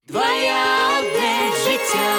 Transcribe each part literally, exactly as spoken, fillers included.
Твоя одне життя.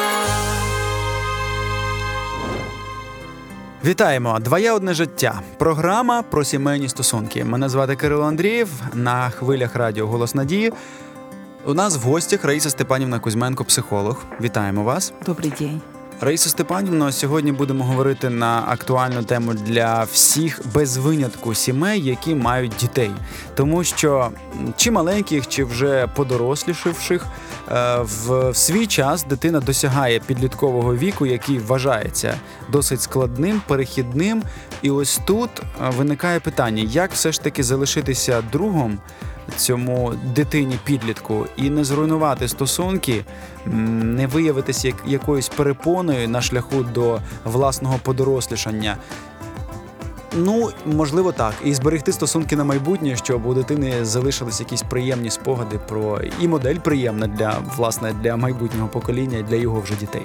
Вітаємо! «Двоє одне життя» – програма про сімейні стосунки. Мене звати Кирило Андрієв, на хвилях радіо «Голос Надії». У нас в гостях Раїса Степанівна Кузьменко, психолог. Вітаємо вас. Добрий день. Раїса Степанівна, сьогодні будемо говорити на актуальну тему для всіх без винятку сімей, які мають дітей. Тому що чи маленьких, чи вже подорослішивших, в свій час дитина досягає підліткового віку, який вважається досить складним, перехідним. І ось тут виникає питання, як все ж таки залишитися другом цьому дитині-підлітку і не зруйнувати стосунки, не виявитися як якоюсь перепоною на шляху до власного подорослішання. Ну, можливо, так. І зберегти стосунки на майбутнє, щоб у дитини залишились якісь приємні спогади про і модель приємна для, власне, для майбутнього покоління і для його вже дітей.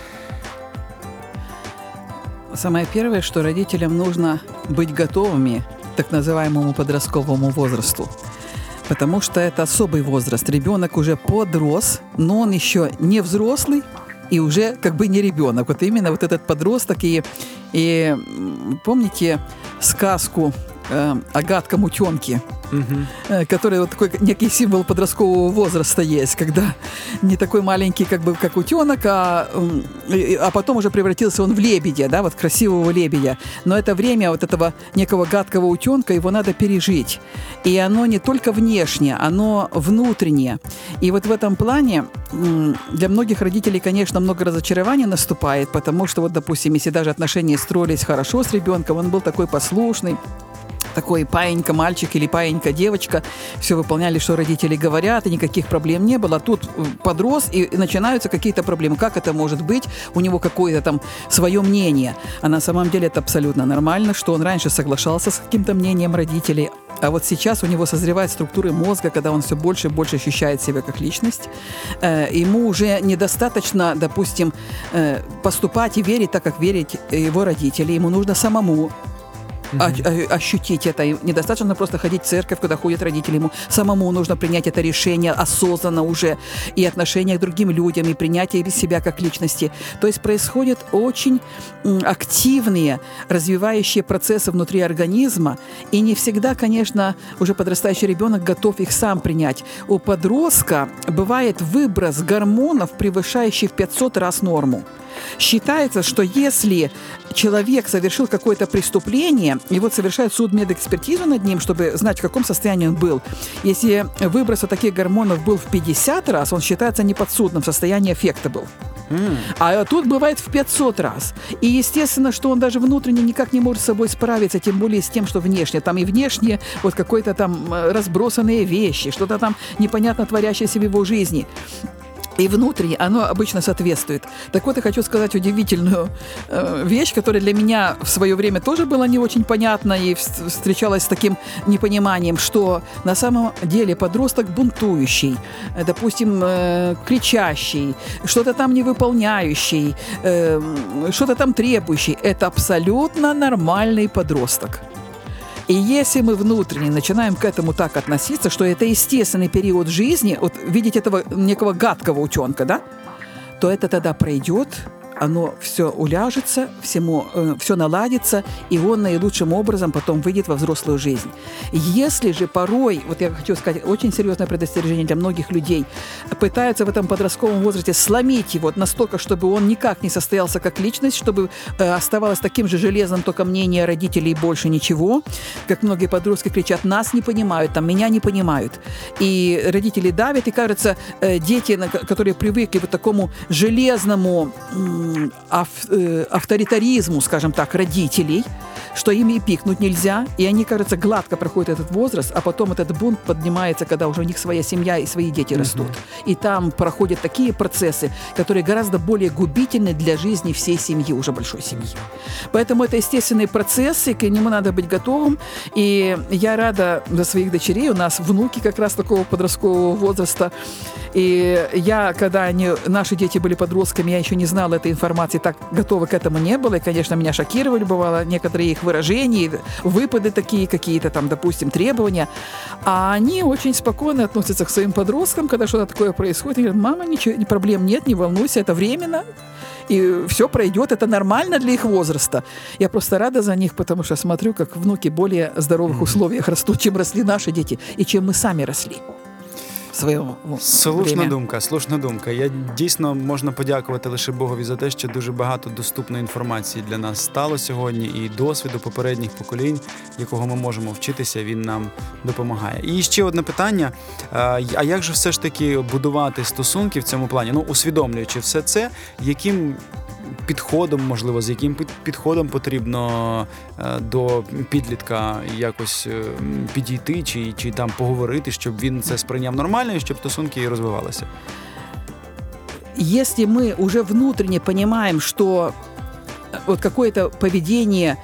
Самое первое, что родителям нужно быть готовыми к так называемому подростковому возрасту. Потому что это особый возраст. Ребенок уже подрос, но он еще не взрослый и уже как бы не ребенок. Вот именно вот этот подросток. И, и помните сказку э, о гадком утенке? Угу. Который вот такой некий символ подросткового возраста есть, когда не такой маленький, как бы, как утенок, а, а потом уже превратился он в лебедя, да, вот красивого лебедя. Но это время вот этого некого гадкого утенка, его надо пережить. И оно не только внешнее, оно внутреннее. И вот в этом плане для многих родителей, конечно, много разочарований наступает, потому что, вот, допустим, если даже отношения строились хорошо с ребенком, он был такой послушный, такой паинька-мальчик или паинька-девочка, все выполняли, что родители говорят, и никаких проблем не было. Тут подрос, и начинаются какие-то проблемы. Как это может быть? У него какое-то там свое мнение. А на самом деле это абсолютно нормально, что он раньше соглашался с каким-то мнением родителей, а вот сейчас у него созревают структуры мозга, когда он все больше и больше ощущает себя как личность. Ему уже недостаточно, допустим, поступать и верить так, как верят его родители. Ему нужно самому Mm-hmm. ощутить это. И недостаточно просто ходить в церковь, куда ходят родители. Ему самому нужно принять это решение осознанно уже. И отношение к другим людям, и принятие себя как личности. То есть происходят очень активные, развивающие процессы внутри организма. И не всегда, конечно, уже подрастающий ребенок готов их сам принять. У подростка бывает выброс гормонов, превышающий в пятьсот раз норму. Считается, что если человек совершил какое-то преступление, и вот совершает судмедэкспертизу над ним, чтобы знать, в каком состоянии он был. Если выброс таких гормонов был в пятьдесят раз, он считается неподсудным, в состоянии аффекта был. Mm. А тут бывает в пятьсот раз. И естественно, что он даже внутренне никак не может с собой справиться, тем более с тем, что внешне. Там и внешне вот какой-то там разбросанные вещи, что-то там непонятно творящееся в его жизни. И внутренне оно обычно соответствует. Так вот, я хочу сказать удивительную э, вещь, которая для меня в свое время тоже была не очень понятна и встречалась с таким непониманием, что на самом деле подросток бунтующий, э, допустим, э, кричащий, что-то там не выполняющий, э, что-то там требующий, это абсолютно нормальный подросток. И если мы внутренне начинаем к этому так относиться, что это естественный период жизни, вот видеть этого некого гадкого утенка, да, то это тогда пройдет, оно все уляжется, всему, э, все наладится, и он наилучшим образом потом выйдет во взрослую жизнь. Если же порой, вот я хочу сказать, очень серьезное предостережение для многих людей, пытаются в этом подростковом возрасте сломить его настолько, чтобы он никак не состоялся как личность, чтобы э, оставалось таким же железным только мнение родителей и больше ничего, как многие подростки кричат, нас не понимают, там, меня не понимают. И родители давят, и, кажется, э, дети, которые привыкли вот к такому железному авторитаризму, скажем так, родителей, что им и пикнуть нельзя, и они, кажется, гладко проходят этот возраст, а потом этот бунт поднимается, когда уже у них своя семья и свои дети mm-hmm. растут. И там проходят такие процессы, которые гораздо более губительны для жизни всей семьи, уже большой семьи. Поэтому это естественные процессы, к нему надо быть готовым, и я рада за своих дочерей, у нас внуки как раз такого подросткового возраста, и я, когда они, наши дети были подростками, я еще не знала этой информации так готовы к этому не было. И, конечно, меня шокировали, бывало, некоторые их выражения, выпады такие, какие-то там, допустим, требования. А они очень спокойно относятся к своим подросткам, когда что-то такое происходит. Они говорят: мама, ничего, проблем нет, не волнуйся, это временно. И все пройдет, это нормально для их возраста. Я просто рада за них, потому что смотрю, как внуки в более здоровых условиях растут, чем росли наши дети, и чем мы сами росли. Своєму Слушна время. думка, слушна думка. Я дійсно можна подякувати лише Богові за те, що дуже багато доступної інформації для нас стало сьогодні, і досвіду попередніх поколінь, якого ми можемо вчитися, він нам допомагає. І ще одне питання: а як же все ж таки будувати стосунки в цьому плані? Ну, усвідомлюючи все це, яким підходом, можливо, з яким підходом потрібно до підлітка якось підійти чи, чи там поговорити, щоб він це сприйняв нормально і щоб стосунки розвивалися? Если мы уже внутренне понимаем, что вот какое-то поведение,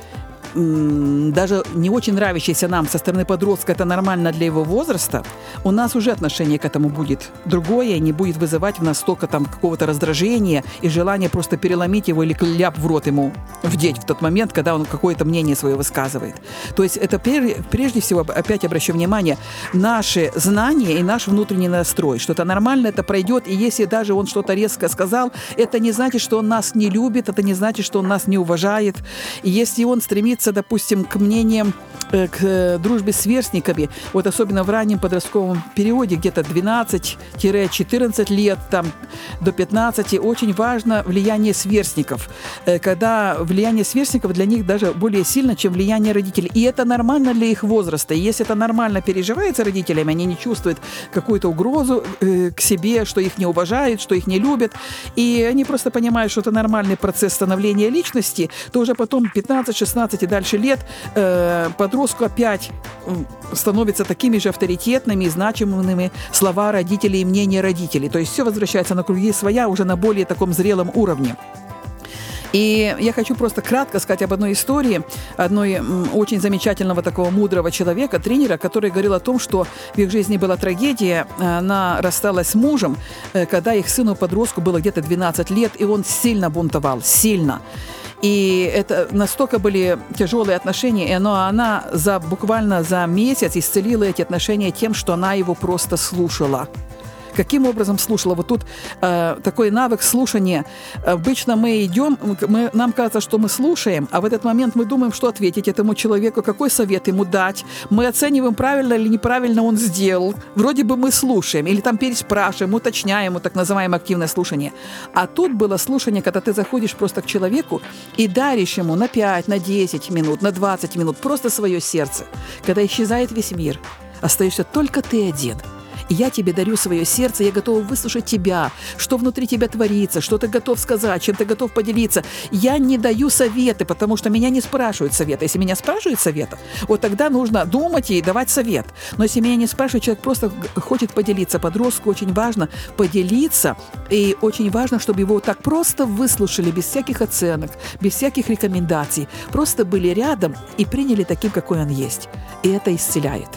даже не очень нравящееся нам со стороны подростка, это нормально для его возраста, у нас уже отношение к этому будет другое, не будет вызывать в нас столько там какого-то раздражения и желания просто переломить его или ляп в рот ему вдеть в тот момент, когда он какое-то мнение свое высказывает. То есть это прежде всего, опять обращу внимание, наши знания и наш внутренний настрой, что это нормально, это пройдет, и если даже он что-то резко сказал, это не значит, что он нас не любит, это не значит, что он нас не уважает. И если он стремится, допустим, к мнениям, к дружбе с сверстниками, вот особенно в раннем подростковом периоде, где-то двенадцать-четырнадцать лет, там, до пятнадцати, очень важно влияние сверстников, когда влияние сверстников для них даже более сильно, чем влияние родителей. И это нормально для их возраста. И если это нормально переживается родителями, они не чувствуют какую-то угрозу к себе, что их не уважают, что их не любят, и они просто понимают, что это нормальный процесс становления личности, то уже потом пятнадцать-шестнадцать и дальше лет э, подростку опять становятся такими же авторитетными и значимыми слова родителей и мнения родителей. То есть все возвращается на круги своя уже на более таком зрелом уровне. И я хочу просто кратко сказать об одной истории, одной очень замечательного такого мудрого человека, тренера, который говорил о том, что в их жизни была трагедия. Она рассталась с мужем, когда их сыну-подростку было где-то двенадцать лет, и он сильно бунтовал, сильно. И это настолько были тяжелые отношения, и оно, она за, буквально за месяц исцелила эти отношения тем, что она его просто слушала. Каким образом слушала? Вот тут э, такой навык слушания. Обычно мы идем, мы, нам кажется, что мы слушаем, а в этот момент мы думаем, что ответить этому человеку, какой совет ему дать. Мы оцениваем, правильно или неправильно он сделал. Вроде бы мы слушаем, или там переспрашиваем, уточняем, вот так называемое активное слушание. А тут было слушание, когда ты заходишь просто к человеку и даришь ему на пять, на десять минут, на двадцать минут просто свое сердце. Когда исчезает весь мир, остаешься только ты один. Я тебе дарю свое сердце, я готова выслушать тебя, что внутри тебя творится, что ты готов сказать, чем ты готов поделиться. Я не даю советы, потому что меня не спрашивают совета. Если меня спрашивают совета, вот тогда нужно думать и давать совет. Но если меня не спрашивают, человек просто хочет поделиться. Подростку очень важно поделиться, и очень важно, чтобы его так просто выслушали, без всяких оценок, без всяких рекомендаций. Просто были рядом и приняли таким, какой он есть. И это исцеляет.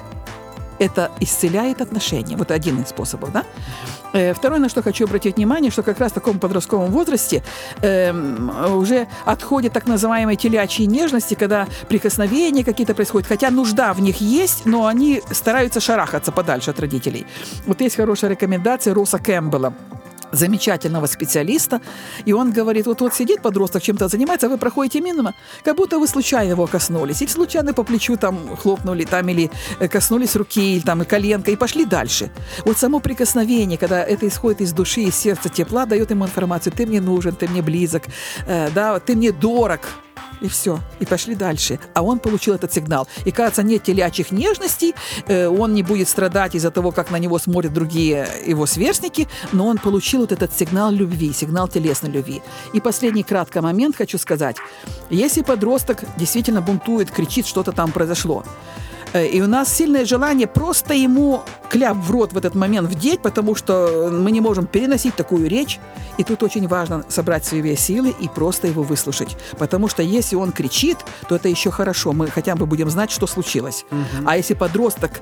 Это исцеляет отношения. Вот один из способов, да? Второе, на что хочу обратить внимание, что как раз в таком подростковом возрасте э, уже отходят так называемые телячьи нежности, когда прикосновения какие-то происходят, хотя нужда в них есть, но они стараются шарахаться подальше от родителей. Вот есть хорошая рекомендация Росса Кэмпбелла, замечательного специалиста, и он говорит, вот, вот сидит подросток, чем-то занимается, а вы проходите мимо, как будто вы случайно его коснулись, или случайно по плечу там хлопнули, там, или коснулись руки, или там, и коленка, и пошли дальше. Вот само прикосновение, когда это исходит из души, из сердца, тепла, дает ему информацию, ты мне нужен, ты мне близок, э, да, ты мне дорог. И все, и пошли дальше. А он получил этот сигнал. И, кажется, нет телячьих нежностей, э, он не будет страдать из-за того, как на него смотрят другие его сверстники, но он получил вот этот сигнал любви, сигнал телесной любви. И последний краткий момент хочу сказать. Если подросток действительно бунтует, кричит, что-то там произошло, и у нас сильное желание просто ему кляп в рот в этот момент вдеть, потому что мы не можем переносить такую речь. И тут очень важно собрать свои силы и просто его выслушать. Потому что если он кричит, то это еще хорошо. Мы хотя бы будем знать, что случилось. Uh-huh. А если подросток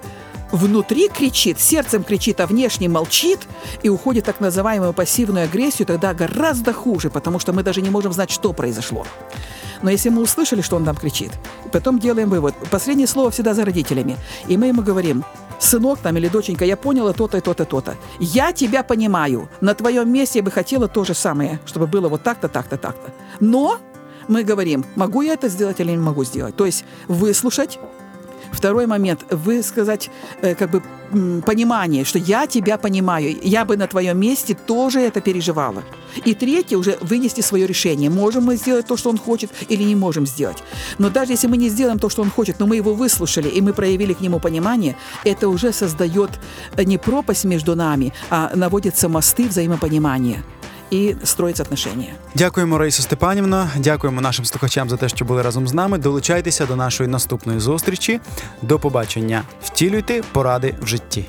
внутри кричит, сердцем кричит, а внешне молчит и уходит в так называемую пассивную агрессию, тогда гораздо хуже, потому что мы даже не можем знать, что произошло. Но если мы услышали, что он там кричит, потом делаем вывод. Последнее слово всегда за родителями. И мы ему говорим: сынок там или доченька, я поняла то-то и то-то, то-то. Я тебя понимаю. На твоем месте я бы хотела то же самое, чтобы было вот так-то, так-то, так-то. Но мы говорим, могу я это сделать или не могу сделать. То есть выслушать. Второй момент, высказать э, как бы м, понимание, что я тебя понимаю, я бы на твоем месте тоже это переживала. И третье, уже вынести свое решение, можем мы сделать то, что он хочет, или не можем сделать. Но даже если мы не сделаем то, что он хочет, но мы его выслушали, и мы проявили к нему понимание, это уже создает не пропасть между нами, а наводятся мосты взаимопонимания. І строїться отношення. Дякуємо, Раїсо Степанівно. Дякуємо нашим слухачам за те, що були разом з нами. Долучайтеся до нашої наступної зустрічі. До побачення. Втілюйте поради в житті.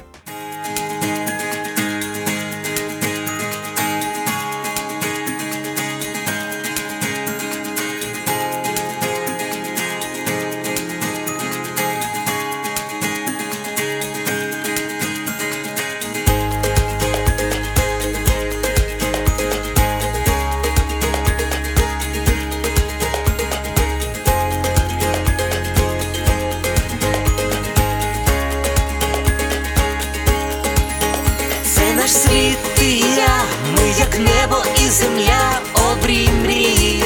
Наш світ і я, ми як небо і земля, обрій мрії.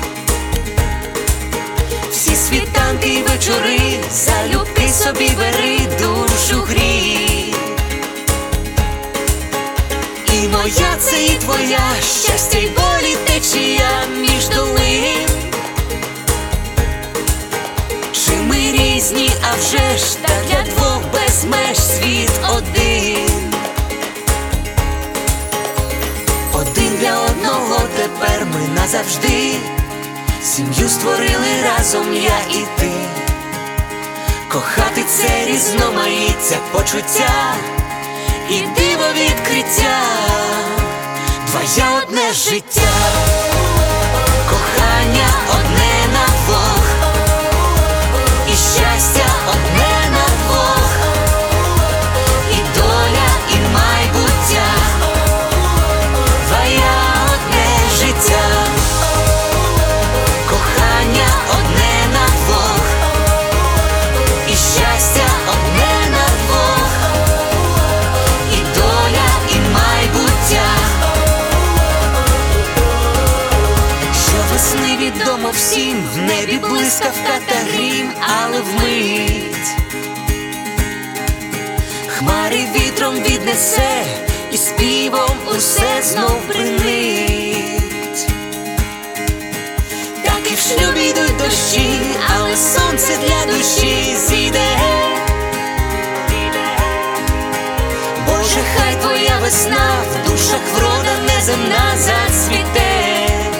Всі світанки й вечори, залюбки собі бери, душу грій. І моя це і твоя, щастя й болі течія між долин. Чи ми різні, а вже ж, та для двох без меж світ один. Один для одного тепер ми назавжди. Сім'ю створили разом я і ти. Кохати це різноманіття почуття і диво відкриття. Твоє одне життя, кохання одне на двох, і щастя одне на двох, і доля, і майбуття. Твоє одне життя, кохання одне на двох, і щастя одне на двох, і доля, і майбуття. Щовесни відомо всім, в небі блискавка та грім, але вмить хмари вітром віднесе, і співом усе знов принить. Так і в шлюбі йдуть дощі, але сонце для душі зійде. Боже, хай твоя весна в душах врода неземна зацвіте.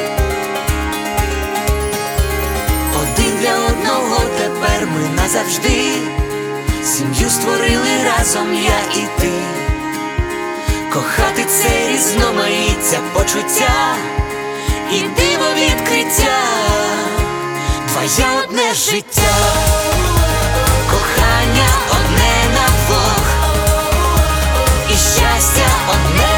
Один для одного тепер ми назавжди. Сім'ю створили разом я і ти. Кохати це різноманіття почуття і диво відкриття. Твоє одне життя, кохання одне на двох, і щастя одне